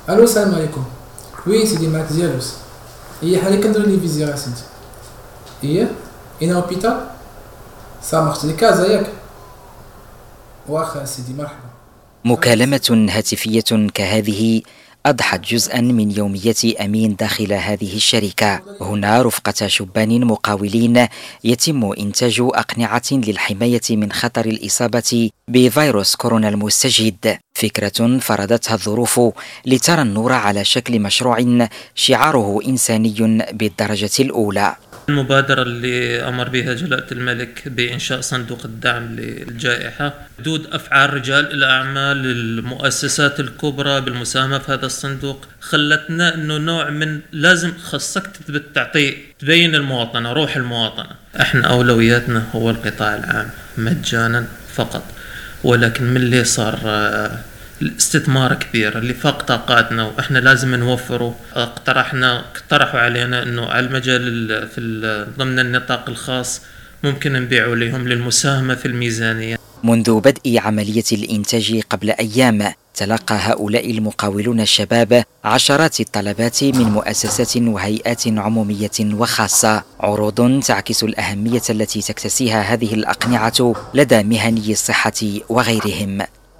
الو السلام عليكم. وي سيدي معك ديالوس. هي حالي كندير لي فيزيا سيدي. هي اين اوبيتال سامحت لي كازا ياك. واخا سيدي مرحبا. مكالمة هاتفية كهذه أضحت جزءا من يومية أمين داخل هذه الشركة. هنا رفقة شبان مقاولين يتم إنتاج أقنعة للحماية من خطر الإصابة بفيروس كورونا المستجد، فكرة فرضتها الظروف لترى النور على شكل مشروع شعاره إنساني بالدرجة الأولى. المبادرة اللي أمر بها جلالة الملك بإنشاء صندوق الدعم للجائحة، ردود أفعال رجال الأعمال المؤسسات الكبرى بالمساهمة في هذا الصندوق خلتنا أنه نوع من لازم خصك تبين المواطنة، روح المواطنة. احنا أولوياتنا هو القطاع العام مجانا فقط، ولكن من اللي صار الاستثمار كبير اللي فاق طاقاتنا واحنا لازم نوفره. اقترحوا علينا انه على المجال ضمن النطاق الخاص ممكن نبيعوا لهم للمساهمة في الميزانية. منذ بدء عملية الإنتاج قبل أيام تلقى هؤلاء المقاولون الشباب عشرات الطلبات من مؤسسات وهيئات عمومية وخاصة، عروض تعكس الأهمية التي تكتسيها هذه الأقنعة لدى مهني الصحة وغيرهم.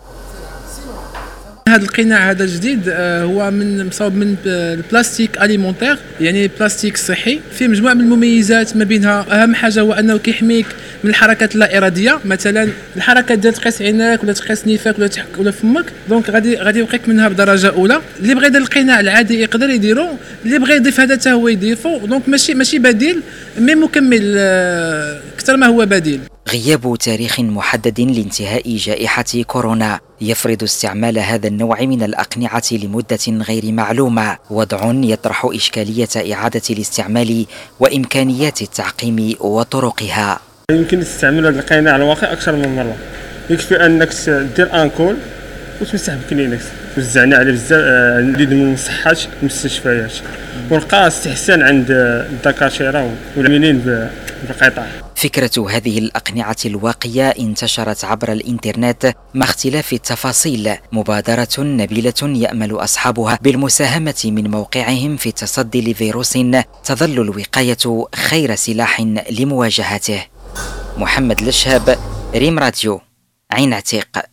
هذا القناع هذا الجديد هو مصوب من البلاستيك اليمونتير، يعني بلاستيك صحي، فيه مجموعه من المميزات. ما بينها اهم حاجه هو انه كيحميك من الحركات اللا اراديه، مثلا الحركات ديال تقيس عينك ولا تقيس نيفك ولا فمك، دونك غادي يوقيك منها بدرجه اولى. اللي بغى يدير القناع العادي يقدر يديرو، اللي بغى يضيف هذا حتى هو يضيفو، دونك ماشي بديل مي مكمل اكثر ما هو بديل. غياب تاريخ محدد لانتهاء جائحة كورونا يفرض استعمال هذا النوع من الأقنعة لمدة غير معلومة، وضع يطرح إشكالية إعادة الاستعمال وإمكانيات التعقيم وطرقها. يمكن تستعمل هذا القناع على الواقع أكثر من مرة، يكفي أنك دير أنكول وتمسح بكلينكس. وزعنا على بزاف اللي من المصحات والمستشفيات، ولقى استحسان عند الدكاترة والعاملين بالقطاع. فكرة هذه الأقنعة الواقية انتشرت عبر الإنترنت مع اختلاف التفاصيل، مبادرة نبيلة يأمل أصحابها بالمساهمة من موقعهم في التصدي لفيروس تظل الوقاية خير سلاح لمواجهته. محمد الشهاب، ريم راديو، عين عتيق.